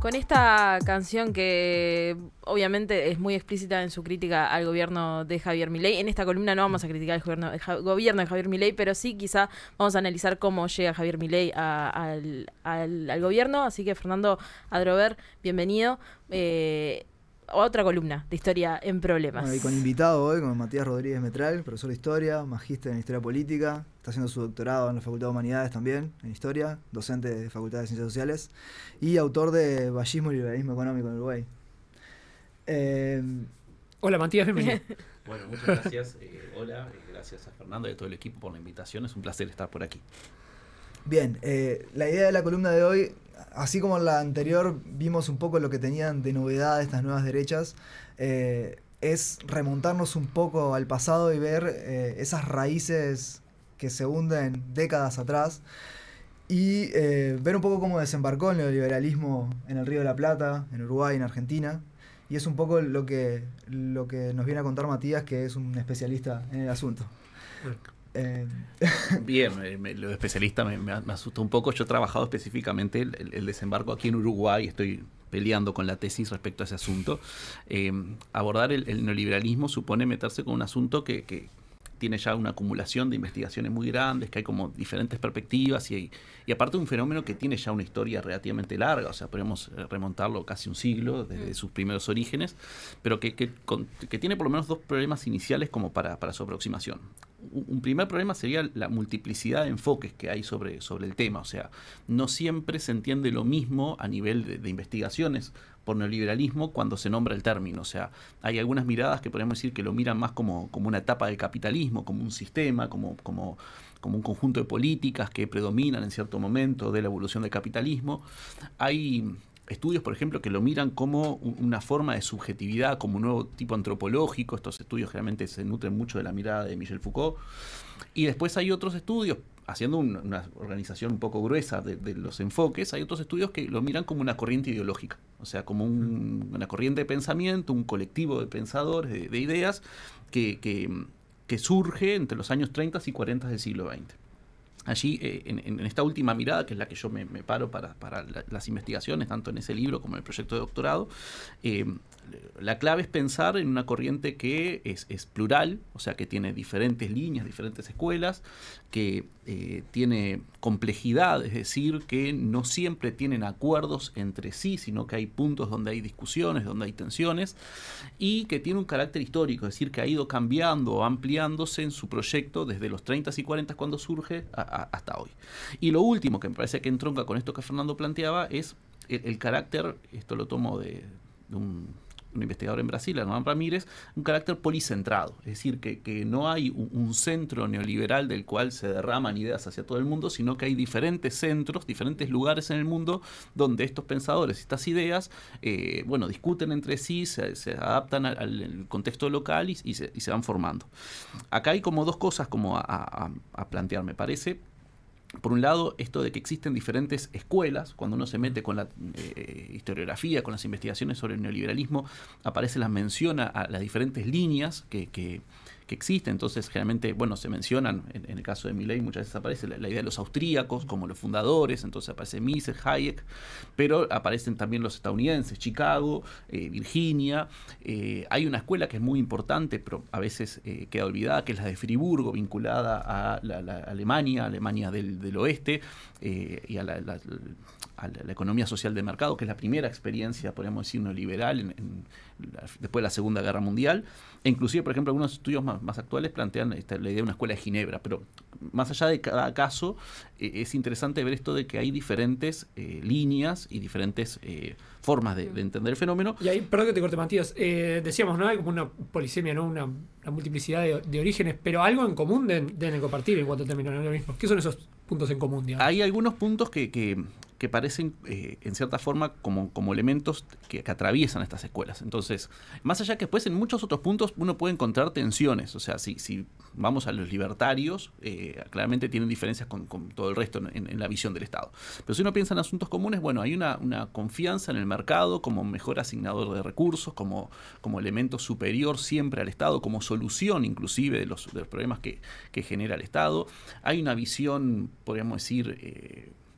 con esta canción que obviamente es muy explícita en su crítica al gobierno de Javier Milei. En esta columna no vamos a criticar el gobierno de Javier Milei, pero sí quizá vamos a analizar cómo llega Javier Milei al gobierno. Así que Fernando Adrover, bienvenido. Otra columna de Historia en Problemas. Bueno, y con invitado hoy, con Matías Rodríguez Metral, profesor de Historia, magíster en Historia Política, está haciendo su doctorado en la Facultad de Humanidades también, en Historia, docente de Facultad de Ciencias Sociales y autor de Vallismo y Liberalismo Económico en Uruguay. Hola Matías, bienvenido. Bueno, muchas gracias. Hola, gracias a Fernando y a todo el equipo por la invitación. Es un placer estar por aquí. Bien, la idea de la columna de hoy, así como en la anterior vimos un poco lo que tenían de novedad estas nuevas derechas, es remontarnos un poco al pasado y ver esas raíces que se hunden décadas atrás y ver un poco cómo desembarcó el neoliberalismo en el Río de la Plata, en Uruguay, en Argentina. Y es un poco lo que nos viene a contar Matías, que es un especialista en el asunto. Bien, lo de especialista me asustó un poco. Yo he trabajado específicamente el desembarco aquí en Uruguay, estoy peleando con la tesis respecto a ese asunto. Abordar el neoliberalismo supone meterse con un asunto que tiene ya una acumulación de investigaciones muy grandes, que hay como diferentes perspectivas y aparte un fenómeno que tiene ya una historia relativamente larga, o sea, podemos remontarlo casi un siglo desde sus primeros orígenes, pero que tiene por lo menos dos problemas iniciales como para su aproximación. Un primer problema sería la multiplicidad de enfoques que hay sobre el tema, o sea, no siempre se entiende lo mismo a nivel de investigaciones por neoliberalismo cuando se nombra el término. O sea, hay algunas miradas que podemos decir que lo miran más como una etapa del capitalismo, como un sistema, como un conjunto de políticas que predominan en cierto momento de la evolución del capitalismo. Hay estudios, por ejemplo, que lo miran como una forma de subjetividad, como un nuevo tipo antropológico. Estos estudios generalmente se nutren mucho de la mirada de Michel Foucault. Y después hay otros estudios, haciendo una organización un poco gruesa de los enfoques, hay otros estudios que lo miran como una corriente ideológica, o sea, como una corriente de pensamiento, un colectivo de pensadores, de ideas que surge entre los años 30 y 40 del siglo XX. Allí, en esta última mirada, que es la que yo me paro para las investigaciones, tanto en ese libro como en el proyecto de doctorado, la clave es pensar en una corriente que es plural, o sea, que tiene diferentes líneas, diferentes escuelas, que tiene complejidad, es decir, que no siempre tienen acuerdos entre sí, sino que hay puntos donde hay discusiones, donde hay tensiones, y que tiene un carácter histórico, es decir, que ha ido cambiando o ampliándose en su proyecto desde los 30 y 40 cuando surge hasta hoy. Y lo último que me parece que entronca con esto que Fernando planteaba es el carácter, esto lo tomo de un investigador en Brasil, Hernán Ramírez, un carácter policentrado, es decir, que no hay un centro neoliberal del cual se derraman ideas hacia todo el mundo, sino que hay diferentes centros, diferentes lugares en el mundo donde estos pensadores, estas ideas, discuten entre sí, se adaptan al contexto local y se van formando. Acá hay como dos cosas como a plantear, me parece. Por un lado, esto de que existen diferentes escuelas, cuando uno se mete con la historiografía, con las investigaciones sobre el neoliberalismo, aparece la mención a las diferentes líneas que existen. Entonces, generalmente, se mencionan, en el caso de Milei muchas veces aparece la idea de los austríacos como los fundadores, entonces aparece Mises, Hayek, pero aparecen también los estadounidenses, Chicago, Virginia. Hay una escuela que es muy importante, pero a veces queda olvidada, que es la de Friburgo, vinculada a la Alemania del oeste, y a la economía social de mercado, que es la primera experiencia, podríamos decir, neoliberal después de la Segunda Guerra Mundial. E inclusive, por ejemplo, algunos estudios más actuales plantean la idea de una escuela de Ginebra, pero más allá de cada caso, es interesante ver esto de que hay diferentes líneas y diferentes formas de entender el fenómeno. Y ahí, perdón que te corte, Matías, decíamos, ¿no? Hay como una polisemia, ¿no? Una multiplicidad de orígenes, pero algo en común deben compartir en cuanto al término neoliberalismo. ¿Qué son esos puntos en común, digamos? Hay algunos puntos que parecen, en cierta forma, como elementos que atraviesan estas escuelas. Entonces, más allá que después en muchos otros puntos uno puede encontrar tensiones. O sea, si vamos a los libertarios, claramente tienen diferencias con todo el resto en la visión del Estado. Pero si uno piensa en asuntos comunes, hay una confianza en el mercado como mejor asignador de recursos, como elemento superior siempre al Estado, como solución inclusive de los problemas que genera el Estado. Hay una visión, podríamos decir,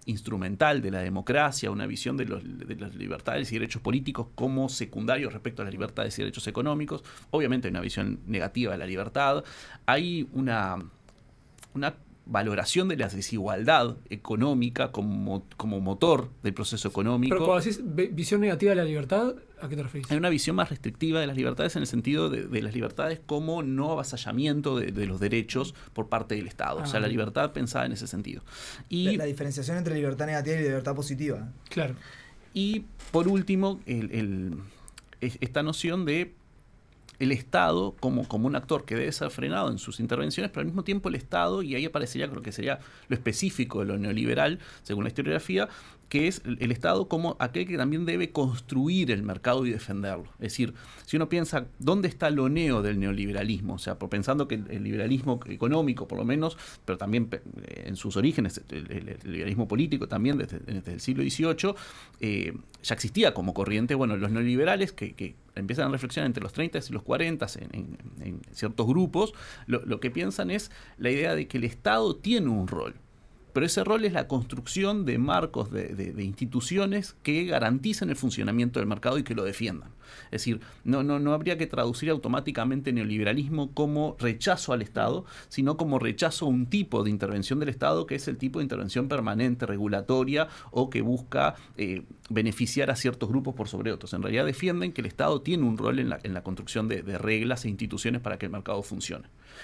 instrumental de la democracia, una visión de las libertades y derechos políticos como secundarios respecto a las libertades y derechos económicos. Obviamente hay una visión negativa de la libertad. Hay una valoración de la desigualdad económica como motor del proceso económico. Pero cuando decís visión negativa de la libertad, ¿a qué te referís? Hay una visión más restrictiva de las libertades en el sentido de las libertades como no avasallamiento de los derechos por parte del Estado. O sea, la libertad pensada en ese sentido. Y la diferenciación entre libertad negativa y libertad positiva. Claro. Y por último, esta noción de el Estado como un actor que debe ser frenado en sus intervenciones, pero al mismo tiempo el Estado, y ahí aparecería, creo que sería lo específico de lo neoliberal, según la historiografía, que es el Estado como aquel que también debe construir el mercado y defenderlo. Es decir, si uno piensa dónde está lo neo del neoliberalismo, o sea, pensando que el liberalismo económico, por lo menos, pero también en sus orígenes, el liberalismo político también desde el siglo XVIII, ya existía como corriente. Bueno, los neoliberales que empiezan a reflexionar entre los 30 y los 40 en ciertos grupos, lo que piensan es la idea de que el Estado tiene un rol. Pero ese rol es la construcción de marcos de instituciones que garanticen el funcionamiento del mercado y que lo defiendan. Es decir, no habría que traducir automáticamente neoliberalismo como rechazo al Estado, sino como rechazo a un tipo de intervención del Estado que es el tipo de intervención permanente, regulatoria o que busca beneficiar a ciertos grupos por sobre otros. En realidad defienden que el Estado tiene un rol en la construcción de reglas e instituciones para que el mercado funcione.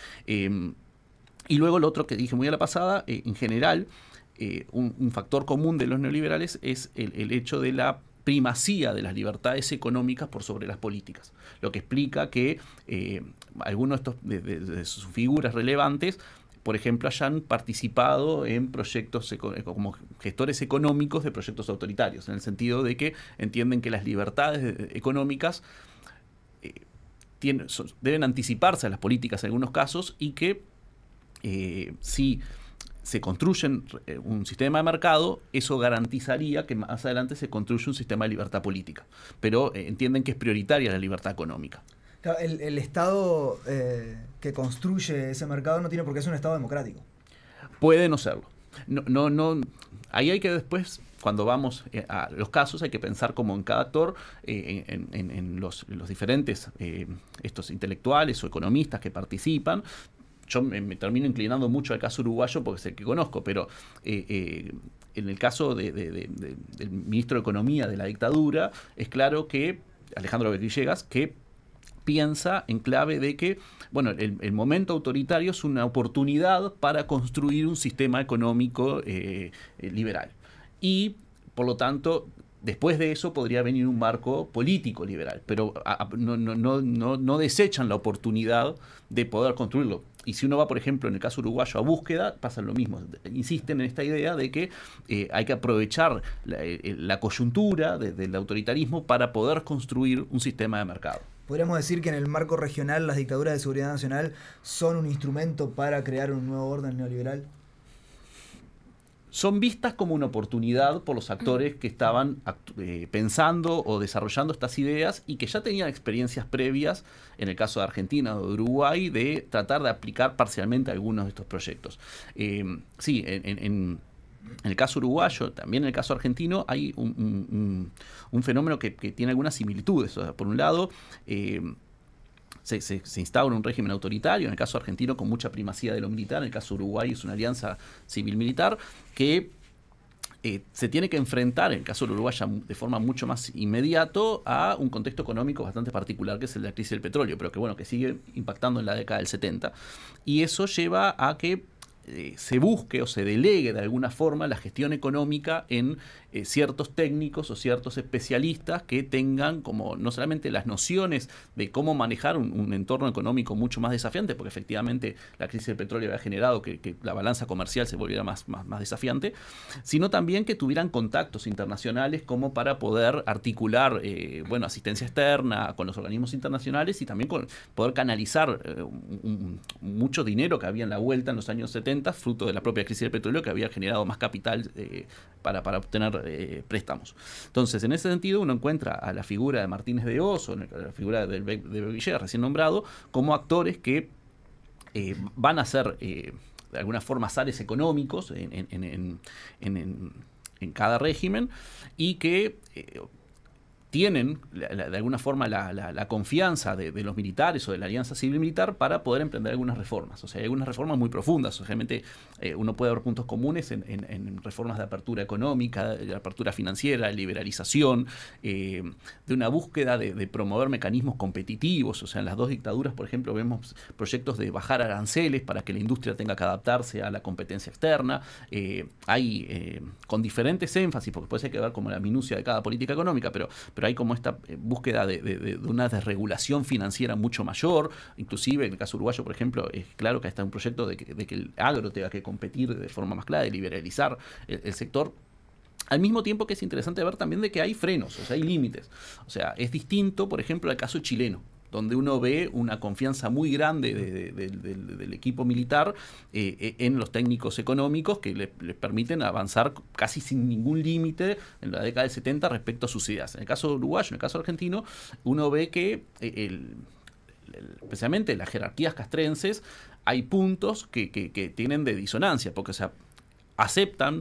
Y luego lo otro que dije muy a la pasada, en general, un factor común de los neoliberales es el hecho de la primacía de las libertades económicas por sobre las políticas. Lo que explica que algunos de sus figuras relevantes, por ejemplo, hayan participado en proyectos como gestores económicos de proyectos autoritarios, en el sentido de que entienden que las libertades económicas deben anticiparse a las políticas en algunos casos y que si se construye un sistema de mercado, eso garantizaría que más adelante se construya un sistema de libertad política. Pero entienden que es prioritaria la libertad económica. Claro, el Estado que construye ese mercado no tiene por qué ser un Estado democrático. Puede no serlo. No, ahí hay que después, cuando vamos a los casos, hay que pensar como en cada actor, en los diferentes estos intelectuales o economistas que participan. Yo me termino inclinando mucho al caso uruguayo porque es el que conozco, pero en el caso del ministro de Economía de la dictadura, es claro que Alejandro Villegas, que piensa en clave de que el momento autoritario es una oportunidad para construir un sistema económico liberal. Y, por lo tanto, después de eso podría venir un marco político liberal, pero no desechan la oportunidad de poder construirlo. Y si uno va, por ejemplo, en el caso uruguayo a Búsqueda, pasa lo mismo. Insisten en esta idea de que hay que aprovechar la coyuntura del autoritarismo para poder construir un sistema de mercado. ¿Podríamos decir que en el marco regional las dictaduras de seguridad nacional son un instrumento para crear un nuevo orden neoliberal? Son vistas como una oportunidad por los actores que estaban pensando o desarrollando estas ideas y que ya tenían experiencias previas, en el caso de Argentina o de Uruguay, de tratar de aplicar parcialmente algunos de estos proyectos. Sí, en el caso uruguayo, también en el caso argentino, hay un fenómeno que tiene algunas similitudes. O sea, por un lado, se instaura un régimen autoritario, en el caso argentino con mucha primacía de lo militar, en el caso uruguayo es una alianza civil-militar que se tiene que enfrentar, en el caso del Uruguay de forma mucho más inmediato, a un contexto económico bastante particular que es el de la crisis del petróleo, pero que sigue impactando en la década del 70. Y eso lleva a que se busque o se delegue de alguna forma la gestión económica en ciertos técnicos o ciertos especialistas que tengan como no solamente las nociones de cómo manejar un entorno económico mucho más desafiante, porque efectivamente la crisis del petróleo había generado que la balanza comercial se volviera más desafiante, sino también que tuvieran contactos internacionales como para poder articular asistencia externa con los organismos internacionales y también poder canalizar mucho dinero que había en la vuelta en los años 70, fruto de la propia crisis del petróleo que había generado más capital para obtener préstamos. Entonces, en ese sentido, uno encuentra a la figura de Martínez de Oz o la figura de Villegas, recién nombrado, como actores que van a ser de alguna forma zares económicos en en cada régimen y que tienen de alguna forma la confianza de los militares o de la alianza civil-militar para poder emprender algunas reformas. O sea, hay algunas reformas muy profundas. Realmente uno puede ver puntos comunes en reformas de apertura económica, de apertura financiera, de liberalización, de una búsqueda de promover mecanismos competitivos. O sea, en las dos dictaduras, por ejemplo, vemos proyectos de bajar aranceles para que la industria tenga que adaptarse a la competencia externa. Hay con diferentes énfasis, porque puede ser que ver como la minucia de cada política económica, pero hay como esta búsqueda de una desregulación financiera mucho mayor. Inclusive en el caso uruguayo, por ejemplo, es claro que está un proyecto de que el agro tenga que competir de forma más clara, de liberalizar el sector. Al mismo tiempo que es interesante ver también de que hay frenos, o sea, hay límites. O sea, es distinto, por ejemplo, al caso chileno, donde uno ve una confianza muy grande del equipo militar en los técnicos económicos que les permiten avanzar casi sin ningún límite en la década del 70 respecto a sus ideas. En el caso uruguayo, en el caso argentino, uno ve que especialmente en las jerarquías castrenses hay puntos que tienen de disonancia, porque o sea, aceptan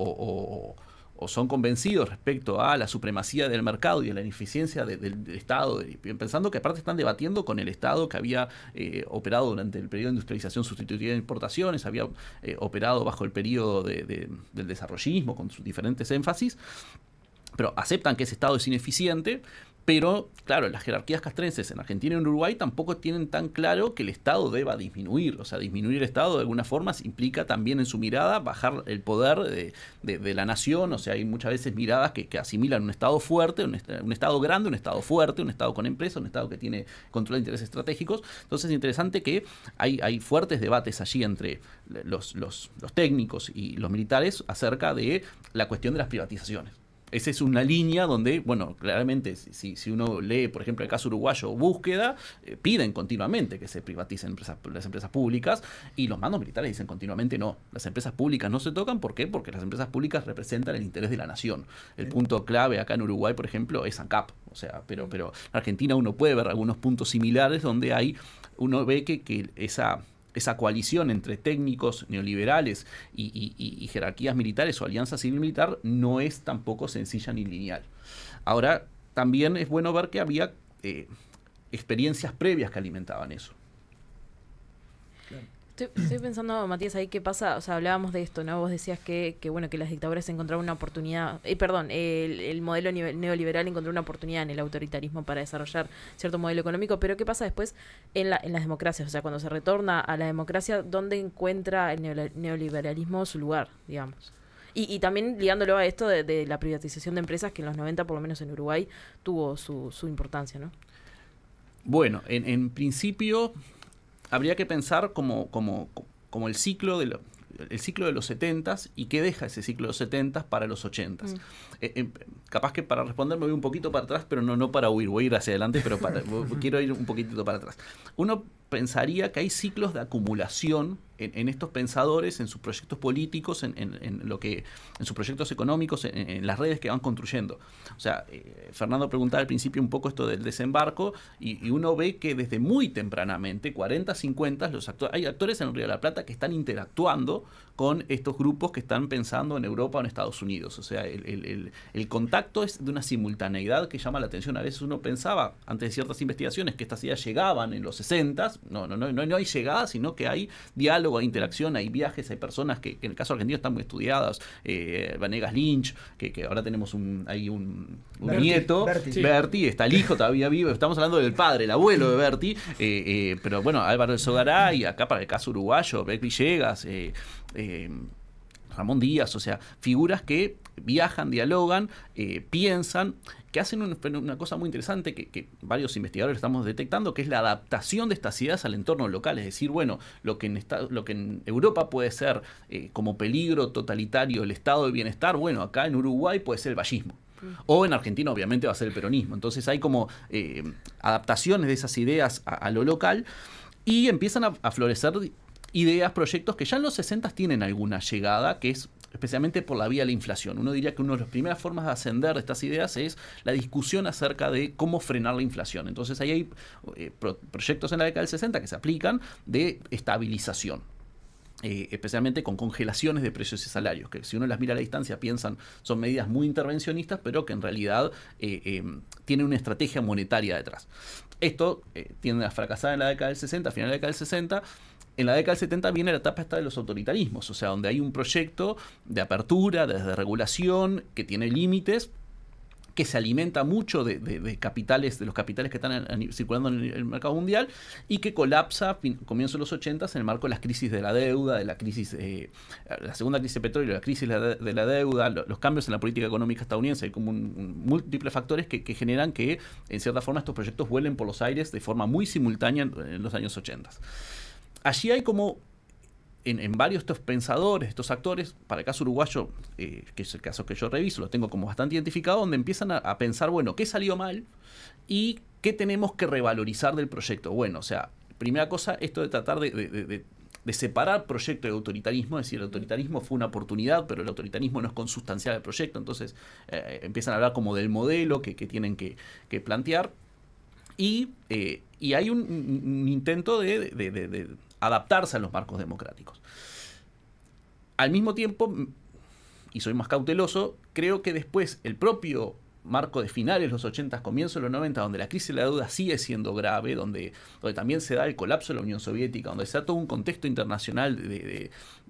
o son convencidos respecto a la supremacía del mercado y a la ineficiencia del Estado, pensando que aparte están debatiendo con el Estado que había operado durante el periodo de industrialización sustitutiva de importaciones, había operado bajo el periodo del desarrollismo con sus diferentes énfasis, pero aceptan que ese Estado es ineficiente. Pero, claro, las jerarquías castrenses en Argentina y en Uruguay tampoco tienen tan claro que el Estado deba disminuir. O sea, disminuir el Estado de alguna forma implica también en su mirada bajar el poder de la nación. O sea, hay muchas veces miradas que asimilan un Estado fuerte, un Estado grande, un Estado fuerte, un Estado con empresa, un Estado que tiene control de intereses estratégicos. Entonces es interesante que hay fuertes debates allí entre los técnicos y los militares acerca de la cuestión de las privatizaciones. Esa es una línea donde, bueno, claramente si uno lee, por ejemplo, el caso uruguayo Búsqueda, piden continuamente que se privaticen las empresas públicas y los mandos militares dicen continuamente no, las empresas públicas no se tocan. ¿Por qué? Porque las empresas públicas representan el interés de la nación. El punto clave acá en Uruguay, por ejemplo, es ANCAP. O sea, pero en Argentina uno puede ver algunos puntos similares donde uno ve que esa coalición entre técnicos neoliberales y jerarquías militares o alianza civil-militar no es tampoco sencilla ni lineal. Ahora, también es bueno ver que había experiencias previas que alimentaban eso. Estoy pensando, Matías, ahí qué pasa. O sea, hablábamos de esto, ¿no? Vos decías que las dictaduras encontraron una oportunidad, el modelo neoliberal encontró una oportunidad en el autoritarismo para desarrollar cierto modelo económico, pero ¿qué pasa después en las democracias? O sea, cuando se retorna a la democracia, ¿dónde encuentra el neoliberalismo su lugar, digamos? Y también ligándolo a esto de la privatización de empresas, que en los 90, por lo menos en Uruguay, tuvo su importancia, ¿no? Bueno, en principio habría que pensar como el ciclo de los 70s y qué deja ese ciclo de los 70s para los 80s. Capaz que para responder me voy un poquito para atrás, pero no para huir, voy a ir hacia adelante, pero quiero ir un poquitito para atrás. Uno pensaría que hay ciclos de acumulación en estos pensadores, en sus proyectos políticos, en sus proyectos económicos, en las redes que van construyendo. O sea, Fernando preguntaba al principio un poco esto del desembarco y uno ve que desde muy tempranamente, 40, 50, hay actores en el Río de la Plata que están interactuando con estos grupos que están pensando en Europa o en Estados Unidos. O sea, el contacto es de una simultaneidad que llama la atención. A veces uno pensaba, antes de ciertas investigaciones, que estas ideas llegaban en los 60s. No hay llegada, sino que hay diálogo, hay interacción, hay viajes, hay personas que en el caso argentino están muy estudiadas. Vanegas Lynch, que ahora tenemos un nieto, Berti, está el hijo todavía vivo. Estamos hablando del padre, el abuelo de Berti. Pero bueno, Álvaro del Sogaray, acá para el caso uruguayo, Beck Villegas, Ramón Díaz, o sea, figuras que viajan, dialogan, piensan, que hacen una cosa muy interesante que varios investigadores estamos detectando, que es la adaptación de estas ideas al entorno local. Es decir, bueno, lo que en Europa puede ser como peligro totalitario el estado de bienestar, bueno, acá en Uruguay puede ser el vallismo. O en Argentina obviamente va a ser el peronismo. Entonces hay como adaptaciones de esas ideas a lo local y empiezan a florecer ideas, proyectos que ya en los 60 tienen alguna llegada, que es especialmente por la vía de la inflación. Uno diría que una de las primeras formas de ascender de estas ideas es la discusión acerca de cómo frenar la inflación. Entonces ahí hay proyectos en la década del 60 que se aplican de estabilización. especialmente con congelaciones de precios y salarios, que si uno las mira a la distancia son medidas muy intervencionistas, pero que en realidad tienen una estrategia monetaria detrás. Esto tiende a fracasar en la década del 60, a final de la década del 60. En la década del 70 viene la etapa esta de los autoritarismos, o sea, donde hay un proyecto de apertura, de regulación, que tiene límites, que se alimenta mucho de capitales, de los capitales que están circulando en el mercado mundial, y que colapsa comienzo de los 80 en el marco de las crisis de la deuda, de la crisis, la segunda crisis de petróleo, la crisis de la deuda, los cambios en la política económica estadounidense. Hay como múltiples factores que generan que, en cierta forma, estos proyectos vuelen por los aires de forma muy simultánea en los años 80. Allí hay como en varios estos pensadores, estos actores, para el caso uruguayo, que es el caso que yo reviso, lo tengo como bastante identificado, donde empiezan a pensar, bueno, ¿qué salió mal? Y ¿qué tenemos que revalorizar del proyecto? Bueno, o sea, primera cosa, esto de tratar de separar proyecto de autoritarismo, es decir, el autoritarismo fue una oportunidad, pero el autoritarismo no es consustancial al proyecto, entonces empiezan a hablar como del modelo que tienen que plantear, y hay un intento de adaptarse a los marcos democráticos. Al mismo tiempo, y soy más cauteloso, creo que después el propio marco de finales de los 80, comienzos de los 90, donde la crisis de la deuda sigue siendo grave, donde también se da el colapso de la Unión Soviética, donde se da todo un contexto internacional de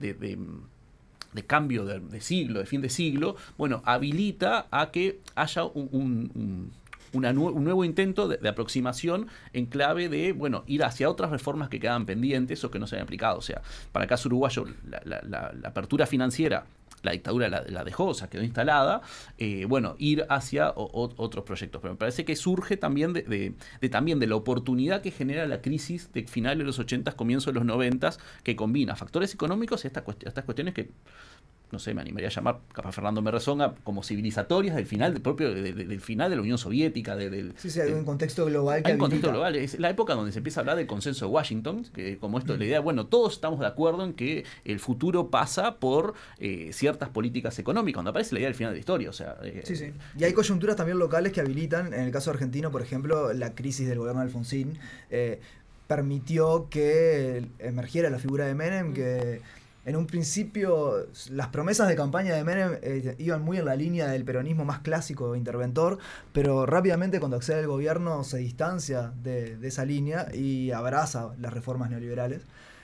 cambio de siglo, de fin de siglo, bueno, habilita a que haya un nuevo intento de aproximación en clave de, bueno, ir hacia otras reformas que quedan pendientes o que no se han aplicado. O sea, para el caso uruguayo, la apertura financiera, la dictadura la dejó, o sea, quedó instalada, bueno, ir hacia otros proyectos. Pero me parece que surge también también de la oportunidad que genera la crisis de finales de los 80, comienzos de los 90, que combina factores económicos y estas cuestiones que, no sé, me animaría a llamar, capaz Fernando me rezonga, como civilizatorias del final del final de la Unión Soviética. Sí, hay un contexto global que hay un contexto global. Es la época donde se empieza a hablar del consenso de Washington, que como esto, la idea, bueno, todos estamos de acuerdo en que el futuro pasa por ciertas políticas económicas, cuando aparece la idea del final de la historia. O sea, sí. Y hay coyunturas también locales que habilitan, en el caso argentino, por ejemplo, la crisis del gobierno de Alfonsín permitió que emergiera la figura de Menem, que en un principio las promesas de campaña de Menem iban muy en la línea del peronismo más clásico interventor, pero rápidamente cuando accede al gobierno se distancia de esa línea y abraza las reformas neoliberales.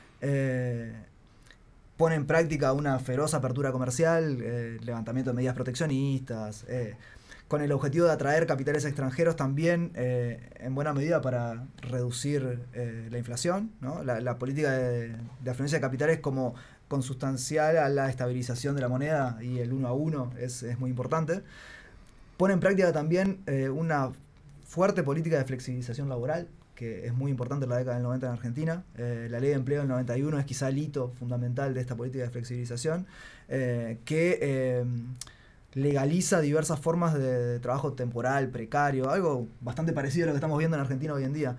Pone en práctica una feroz apertura comercial, levantamiento de medidas proteccionistas, con el objetivo de atraer capitales extranjeros también, en buena medida para reducir la inflación, ¿no? La política de afluencia de capitales como consustancial a la estabilización de la moneda y el 1 a 1 es muy importante. Pone en práctica también una fuerte política de flexibilización laboral, que es muy importante en la década del 90 en Argentina. La ley de empleo del 91 es quizá el hito fundamental de esta política de flexibilización, que legaliza diversas formas de trabajo temporal, precario, algo bastante parecido a lo que estamos viendo en Argentina hoy en día.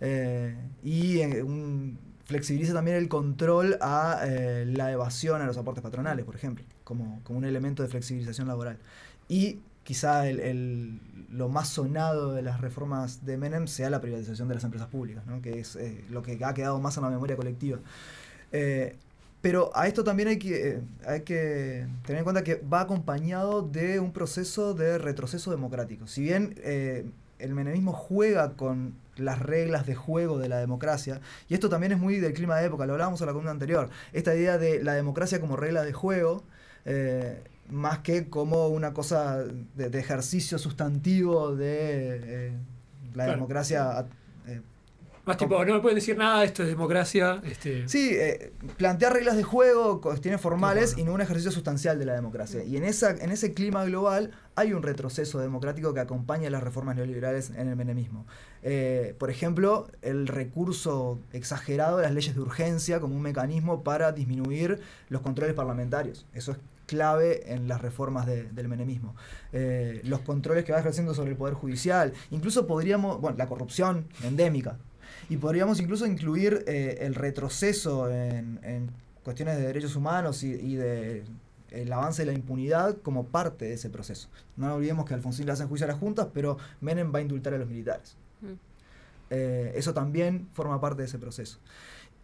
Flexibiliza también el control a la evasión a los aportes patronales, por ejemplo, como un elemento de flexibilización laboral. Y quizá lo más sonado de las reformas de Menem sea la privatización de las empresas públicas, ¿no? Que es lo que ha quedado más en la memoria colectiva. Pero a esto también hay que tener en cuenta que va acompañado de un proceso de retroceso democrático. Si bien el menemismo juega con las reglas de juego de la democracia, y esto también es muy del clima de época, lo hablábamos en la columna anterior, esta idea de la democracia como regla de juego, más que como una cosa de ejercicio sustantivo de la democracia. Más tipo, no me pueden decir nada, esto es democracia. Sí, plantear reglas de juego, cuestiones formales, y no un ejercicio sustancial de la democracia. Y en ese clima global hay un retroceso democrático que acompaña las reformas neoliberales en el menemismo. Por ejemplo, el recurso exagerado de las leyes de urgencia como un mecanismo para disminuir los controles parlamentarios. Eso es clave en las reformas del menemismo. Los controles que va ejerciendo sobre el Poder Judicial, incluso la corrupción endémica. Y podríamos incluso incluir el retroceso en cuestiones de derechos humanos y de el avance de la impunidad como parte de ese proceso. No olvidemos que Alfonsín le hacen juicio a las juntas, pero Menem va a indultar a los militares. Eso también forma parte de ese proceso.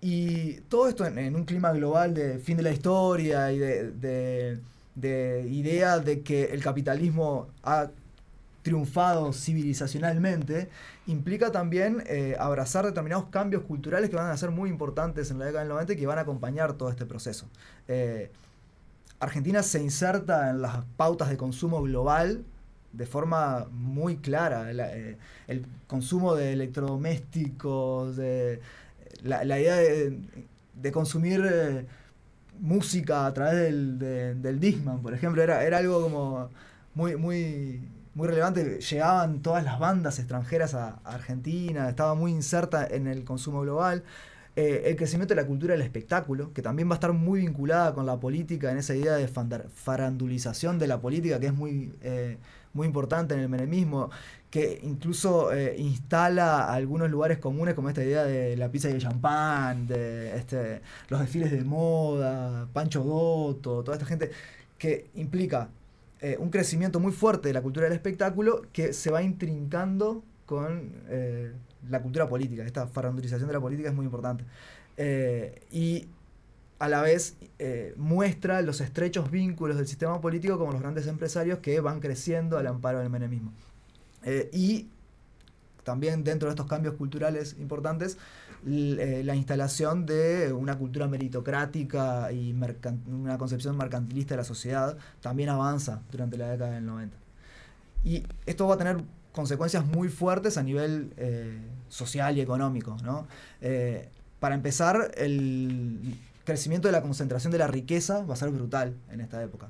Y todo esto en un clima global de fin de la historia y de idea de que el capitalismo ha triunfado civilizacionalmente, implica también abrazar determinados cambios culturales que van a ser muy importantes en la década del 90 y que van a acompañar todo este proceso. Argentina se inserta en las pautas de consumo global de forma muy clara. El consumo de electrodomésticos, la idea de consumir música a través del Discman, por ejemplo, era algo como muy relevante. Llegaban todas las bandas extranjeras a Argentina, estaba muy inserta en el consumo global. El crecimiento de la cultura del espectáculo, que también va a estar muy vinculada con la política, en esa idea de farandulización de la política, que es muy importante en el menemismo, que incluso instala algunos lugares comunes, como esta idea de la pizza y el champán, de los desfiles de moda, Pancho Dotto, toda esta gente, que implica un crecimiento muy fuerte de la cultura del espectáculo que se va intrincando con la cultura política. Esta farandulización de la política es muy importante. Y a la vez muestra los estrechos vínculos del sistema político con los grandes empresarios que van creciendo al amparo del menemismo. Y también dentro de estos cambios culturales importantes, la instalación de una cultura meritocrática y una concepción mercantilista de la sociedad también avanza durante la década del 90. Y esto va a tener consecuencias muy fuertes a nivel social y económico, ¿no? Para empezar, el crecimiento de la concentración de la riqueza va a ser brutal en esta época.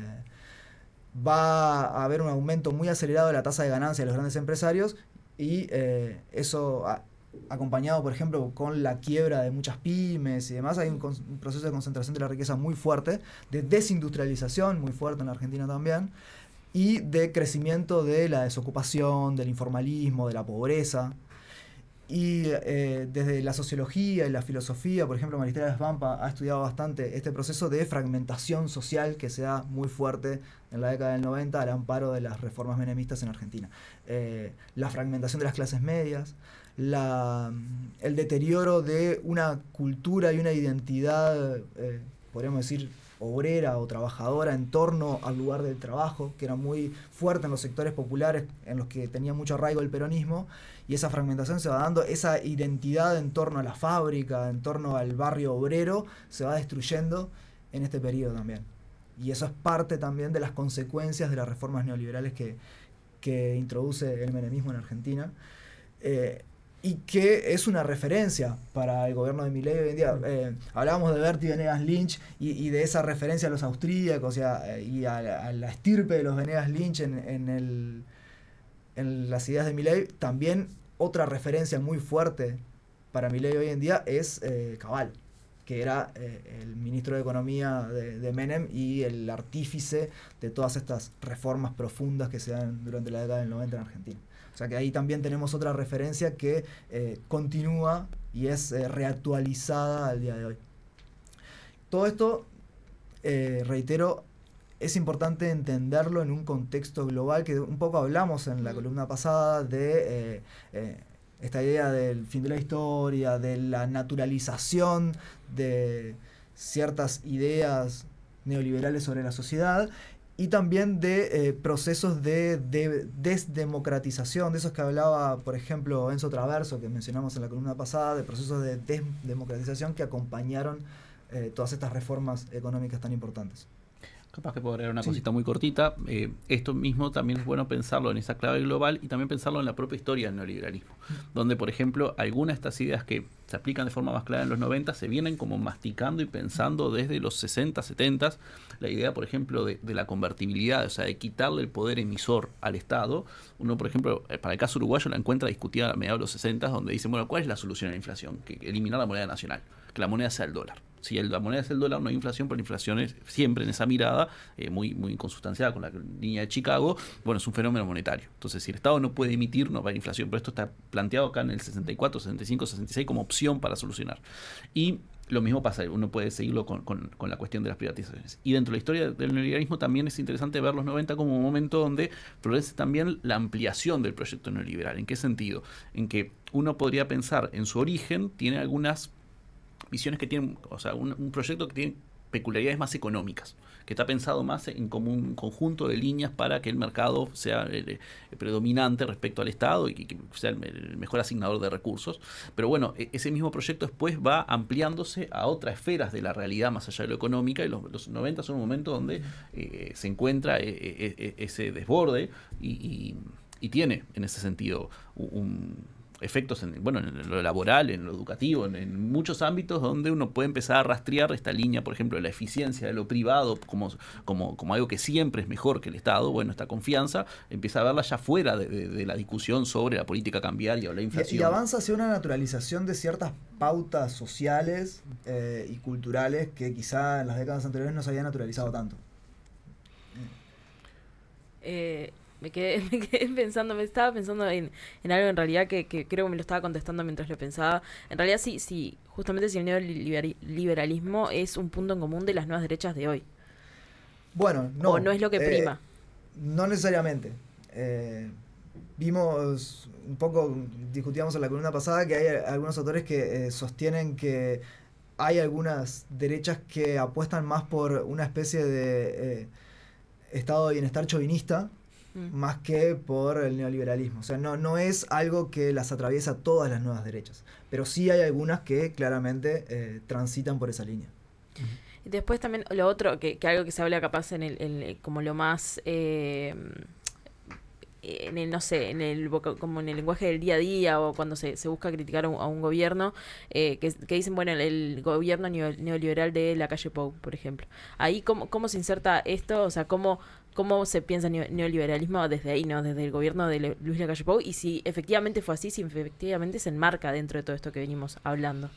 Va a haber un aumento muy acelerado de la tasa de ganancia de los grandes empresarios y eso acompañado, por ejemplo, con la quiebra de muchas pymes y demás. Hay un proceso de concentración de la riqueza muy fuerte, de desindustrialización muy fuerte en la Argentina también, y de crecimiento de la desocupación, del informalismo, de la pobreza. Y desde la sociología y la filosofía, por ejemplo, Maristela Svampa ha estudiado bastante este proceso de fragmentación social que se da muy fuerte en la década del 90 al amparo de las reformas menemistas en Argentina. La fragmentación de las clases medias, el deterioro de una cultura y una identidad, podríamos decir, obrera o trabajadora en torno al lugar del trabajo, que era muy fuerte en los sectores populares en los que tenía mucho arraigo el peronismo, y esa fragmentación se va dando, esa identidad en torno a la fábrica, en torno al barrio obrero, se va destruyendo en este periodo también. Y eso es parte también de las consecuencias de las reformas neoliberales que introduce el menemismo en Argentina. Y que es una referencia para el gobierno de Milei hoy en día. Hablábamos de Berti Venegas Lynch y de esa referencia a los austríacos y a la estirpe de los Venegas Lynch en las ideas de Milei. También otra referencia muy fuerte para Milei hoy en día es Cabal, que era el ministro de Economía de Menem y el artífice de todas estas reformas profundas que se dan durante la década del 90 en Argentina. O sea que ahí también tenemos otra referencia que continúa y es reactualizada al día de hoy. Todo esto, reitero, es importante entenderlo en un contexto global, que un poco hablamos en la columna pasada de esta idea del fin de la historia, de la naturalización de ciertas ideas neoliberales sobre la sociedad, y también de procesos de desdemocratización, de esos que hablaba, por ejemplo, Enzo Traverso, que mencionamos en la columna pasada, de procesos de desdemocratización que acompañaron todas estas reformas económicas tan importantes. Capaz que puedo agregar una cosita muy cortita. Esto mismo también es bueno pensarlo en esa clave global y también pensarlo en la propia historia del neoliberalismo, donde, por ejemplo, algunas de estas ideas que se aplican de forma más clara en los 90 se vienen como masticando y pensando desde los 60, 70. La idea, por ejemplo, de la convertibilidad, o sea, de quitarle el poder emisor al Estado. Uno, por ejemplo, para el caso uruguayo la encuentra discutida a mediados de los 60, donde dicen, bueno, ¿cuál es la solución a la inflación? Que eliminar la moneda nacional, que la moneda sea el dólar. Si la moneda es el dólar, no hay inflación, pero la inflación es siempre en esa mirada, muy consustanciada con la línea de Chicago, bueno, es un fenómeno monetario. Entonces, si el Estado no puede emitir, no va a haber inflación. Pero esto está planteado acá en el 64, 65, 66 como opción para solucionar. Y lo mismo pasa, uno puede seguirlo con la cuestión de las privatizaciones. Y dentro de la historia del neoliberalismo también es interesante ver los 90 como un momento donde florece también la ampliación del proyecto neoliberal. ¿En qué sentido? En que uno podría pensar en su origen, tiene algunas visiones que tienen, o sea, un proyecto que tiene peculiaridades más económicas, que está pensado más en como un conjunto de líneas para que el mercado sea predominante respecto al Estado y que sea el mejor asignador de recursos. Pero bueno, ese mismo proyecto después va ampliándose a otras esferas de la realidad más allá de lo económica, y los 90 son un momento donde se encuentra ese desborde y tiene en ese sentido efectos en lo laboral, en lo educativo, en muchos ámbitos donde uno puede empezar a rastrear esta línea, por ejemplo, de la eficiencia de lo privado como algo que siempre es mejor que el Estado. Bueno, esta confianza empieza a verla ya fuera de la discusión sobre la política cambiaria o la inflación. Y avanza hacia una naturalización de ciertas pautas sociales y culturales que quizá en las décadas anteriores no se había naturalizado tanto. Me quedé pensando, estaba pensando en algo en realidad que creo que me lo estaba contestando mientras lo pensaba. En realidad sí, justamente si el neoliberalismo es un punto en común de las nuevas derechas de hoy. Bueno, no. O no es lo que prima. No necesariamente. Vimos un poco, discutíamos en la columna pasada, que hay algunos autores que sostienen que hay algunas derechas que apuestan más por una especie de estado de bienestar chauvinista, más que por el neoliberalismo. O sea, no es algo que las atraviesa todas las nuevas derechas, pero sí hay algunas que claramente transitan por esa línea. Y después también lo otro, que algo que se habla capaz en el como lo más en el, no sé, como en el lenguaje del día a día, o cuando se busca criticar a un gobierno, que dicen, bueno, el gobierno neoliberal de Lacalle Pou, por ejemplo. Ahí, ¿cómo se inserta esto? O sea, ¿cómo se piensa neoliberalismo desde ahí, ¿no? Desde el gobierno de Luis Lacalle Pou, y si efectivamente fue así, si efectivamente se enmarca dentro de todo esto que venimos hablando.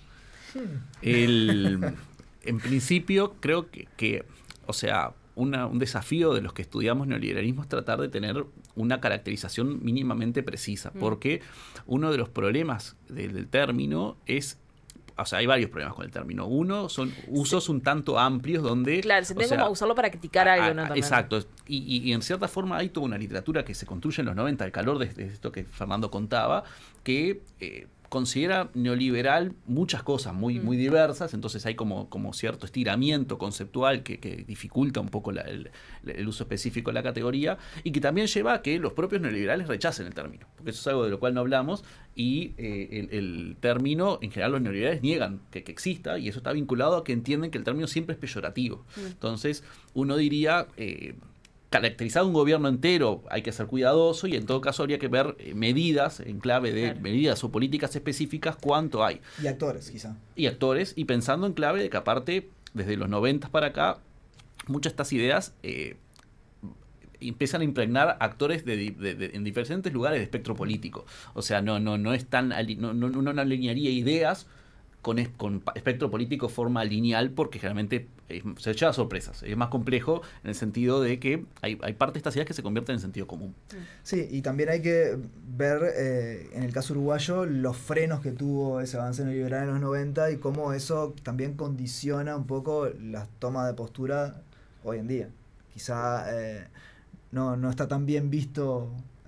En principio, creo que o sea, un desafío de los que estudiamos neoliberalismo es tratar de tener una caracterización mínimamente precisa, porque uno de los problemas del término es, o sea, hay varios problemas con el término. Uno, son usos un tanto amplios donde... Claro, se tiene como a usarlo para criticar algo, ¿no? También. Exacto. Y en cierta forma hay toda una literatura que se construye en los 90, al calor de esto que Fernando contaba, que considera neoliberal muchas cosas muy diversas. Entonces hay como cierto estiramiento conceptual que dificulta un poco el uso específico de la categoría, y que también lleva a que los propios neoliberales rechacen el término, porque eso es algo de lo cual no hablamos, y el término, en general los neoliberales niegan que exista, y eso está vinculado a que entienden que el término siempre es peyorativo. Entonces uno diría... caracterizado un gobierno entero hay que ser cuidadoso, y en todo caso habría que ver medidas en clave de medidas o políticas específicas, cuánto hay. Y actores, quizá. Y actores, y pensando en clave de que aparte, desde los 90 para acá, muchas de estas ideas empiezan a impregnar actores en diferentes lugares de espectro político. O sea, no es tan no alinearía ideas con espectro político forma lineal, porque generalmente se lleva sorpresas. Es más complejo en el sentido de que hay parte de estas ideas que se convierten en sentido común. Sí, y también hay que ver, en el caso uruguayo, los frenos que tuvo ese avance neoliberal en los 90 y cómo eso también condiciona un poco las tomas de postura hoy en día. Quizá no está tan bien visto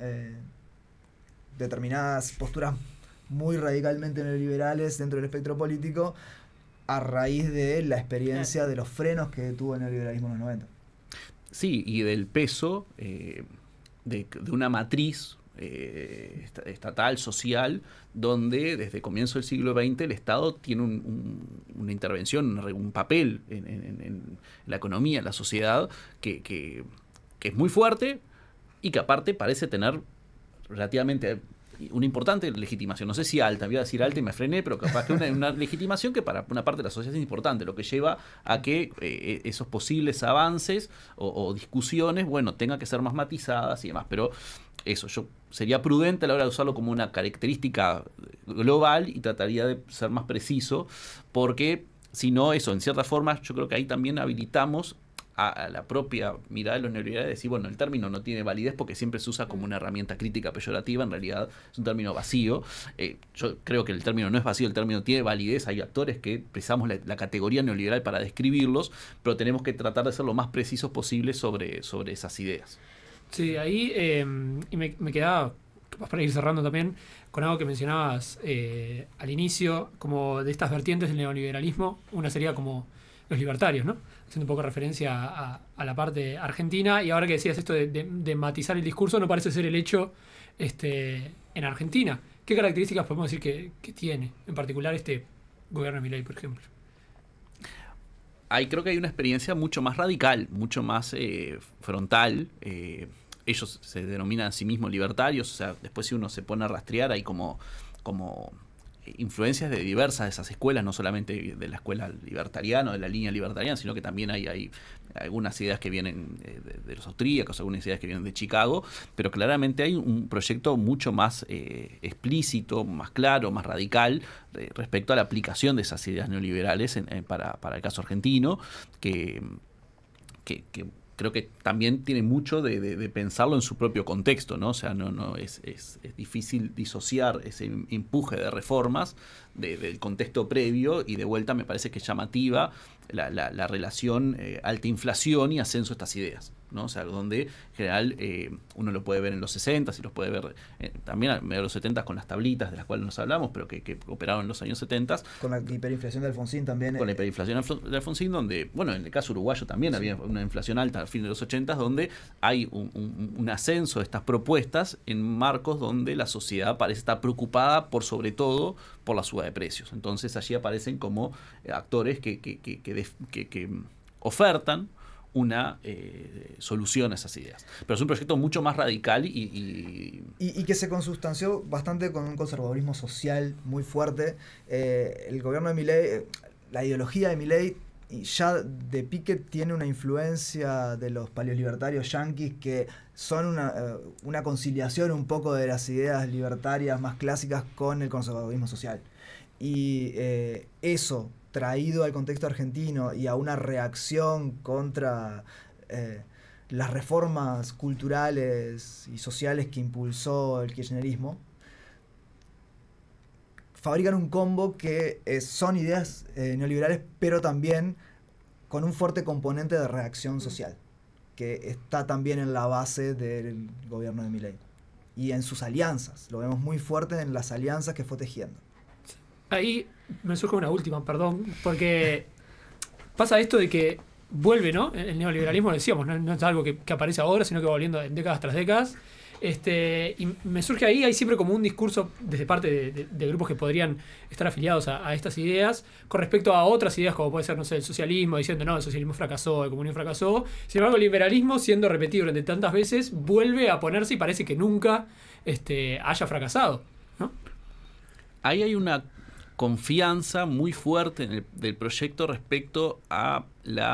determinadas posturas muy radicalmente neoliberales dentro del espectro político a raíz de la experiencia de los frenos que tuvo el neoliberalismo en los 90. Sí, y del peso de una matriz estatal, social, donde desde el comienzo del siglo XX el Estado tiene una intervención, un papel en la economía, en la sociedad, que es muy fuerte, y que aparte parece tener relativamente una importante legitimación. No sé si alta, voy a decir alta y me frené, pero capaz que una legitimación que para una parte de la sociedad es importante, lo que lleva a que esos posibles avances o discusiones, bueno, tengan que ser más matizadas y demás. Pero eso, yo sería prudente a la hora de usarlo como una característica global, y trataría de ser más preciso, porque si no, eso, en cierta forma, yo creo que ahí también habilitamos a la propia mirada de los neoliberales, decir, bueno, el término no tiene validez porque siempre se usa como una herramienta crítica peyorativa. En realidad es un término vacío. Yo creo que el término no es vacío, el término tiene validez. Hay actores que precisamos la categoría neoliberal para describirlos, pero tenemos que tratar de ser lo más precisos posible sobre esas ideas. Sí, ahí y me quedaba capaz para ir cerrando también, con algo que mencionabas al inicio, como de estas vertientes del neoliberalismo, una sería como los libertarios, ¿no? Haciendo un poco referencia a la parte argentina, y ahora que decías esto de matizar el discurso, no parece ser el hecho en Argentina. ¿Qué características podemos decir que tiene, en particular este gobierno de Milei, por ejemplo? Ahí creo que hay una experiencia mucho más radical, mucho más frontal. Ellos se denominan a sí mismos libertarios, o sea, después si uno se pone a rastrear hay como influencias de diversas de esas escuelas, no solamente de la escuela libertariana, de la línea libertariana, sino que también hay algunas ideas que vienen de los austríacos, algunas ideas que vienen de Chicago, pero claramente hay un proyecto mucho más explícito, más claro, más radical respecto a la aplicación de esas ideas neoliberales para el caso argentino, que creo que también tiene mucho de pensarlo en su propio contexto, ¿no? O sea, no es difícil disociar ese empuje de reformas del contexto previo, y de vuelta me parece que es llamativa la relación alta inflación y ascenso de estas ideas, ¿no? O sea, donde en general uno lo puede ver en los 60 y los puede ver también a mediados de los 70 con las tablitas de las cuales nos hablamos, pero que operaron en los años 70. Con la hiperinflación de Alfonsín también. Con la hiperinflación de Alfonsín, donde, bueno, en el caso uruguayo también había una inflación alta a fines de los 80, donde hay un ascenso de estas propuestas en marcos donde la sociedad parece estar preocupada por, sobre todo, por la suba de precios. Entonces allí aparecen como actores que ofertan una solución a esas ideas. Pero es un proyecto mucho más radical y que se consustanció bastante con un conservadurismo social muy fuerte. El gobierno de Milei, la ideología de Milei, ya de pique tiene una influencia de los paleolibertarios yanquis, que son una conciliación un poco de las ideas libertarias más clásicas con el conservadurismo social. Y eso, traído al contexto argentino y a una reacción contra las reformas culturales y sociales que impulsó el kirchnerismo, fabrican un combo que son ideas neoliberales, pero también con un fuerte componente de reacción social, que está también en la base del gobierno de Milei. Y en sus alianzas, lo vemos muy fuerte en las alianzas que fue tejiendo. Ahí me surge una última, perdón, porque pasa esto de que vuelve, ¿no? El neoliberalismo, lo decíamos, no es algo que aparece ahora, sino que va volviendo décadas tras décadas. Y me surge ahí, hay siempre como un discurso desde parte de grupos que podrían estar afiliados a estas ideas con respecto a otras ideas, como puede ser, no sé, el socialismo, diciendo no, el socialismo fracasó, el comunismo fracasó. Sin embargo, el liberalismo, siendo repetido durante tantas veces, vuelve a ponerse y parece que nunca haya fracasado, ¿no? Ahí hay una confianza muy fuerte del proyecto respecto a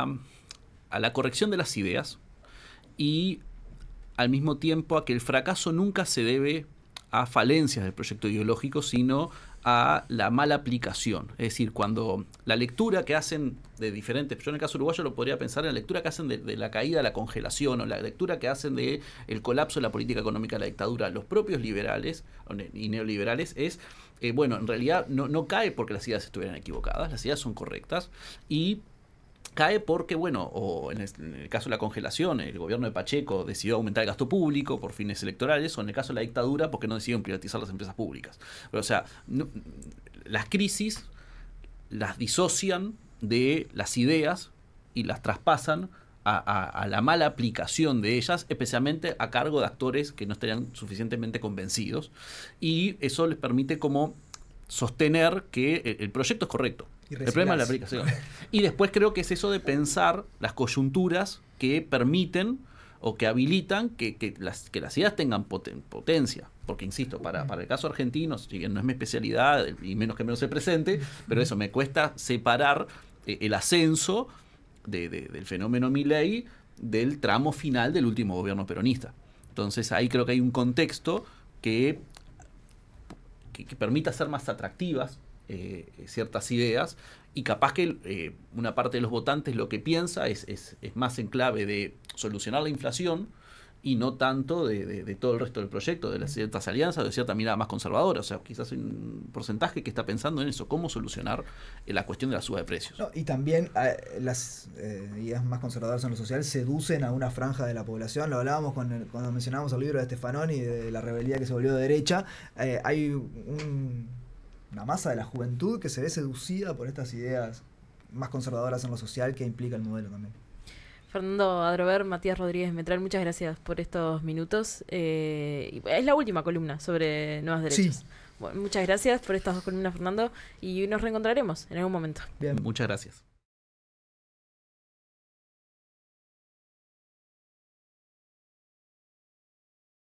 la corrección de las ideas, y al mismo tiempo a que el fracaso nunca se debe a falencias del proyecto ideológico, sino a la mala aplicación. Es decir, cuando la lectura que hacen de diferentes, yo en el caso uruguayo lo podría pensar en la lectura que hacen de la caída de la congelación, o la lectura que hacen de el colapso de la política económica de la dictadura, los propios liberales y neoliberales, es, bueno, en realidad no cae porque las ideas estuvieran equivocadas, las ideas son correctas, y cae porque, bueno, o en el caso de la congelación, el gobierno de Pacheco decidió aumentar el gasto público por fines electorales, o en el caso de la dictadura, porque no decidieron privatizar las empresas públicas. Pero, o sea, las crisis las disocian de las ideas y las traspasan a la mala aplicación de ellas, especialmente a cargo de actores que no estarían suficientemente convencidos, y eso les permite como sostener que el proyecto es correcto. El problema es la aplicación. Y después creo que es eso de pensar las coyunturas que permiten o que habilitan que las ideas tengan potencia. Porque, insisto, para el caso argentino, si bien no es mi especialidad, y menos que menos se presente, pero eso, me cuesta separar el ascenso del fenómeno Milei del tramo final del último gobierno peronista. Entonces ahí creo que hay un contexto que permita ser más atractivas ciertas ideas, y capaz que una parte de los votantes lo que piensa es más en clave de solucionar la inflación y no tanto de todo el resto del proyecto, de las ciertas alianzas, de cierta mirada más conservadora. O sea, quizás hay un porcentaje que está pensando en eso, cómo solucionar la cuestión de la suba de precios. No, y también las ideas más conservadoras en lo social seducen a una franja de la población. Lo hablábamos cuando mencionábamos el libro de Stefanoni y de la rebeldía que se volvió de derecha. Hay una masa de la juventud que se ve seducida por estas ideas más conservadoras en lo social que implica el modelo también. Fernando Adrover, Matías Rodríguez Metral, muchas gracias por estos minutos. Es la última columna sobre nuevas derechas. Sí. Bueno, muchas gracias por estas 2 columnas, Fernando, y nos reencontraremos en algún momento. Bien. Muchas gracias.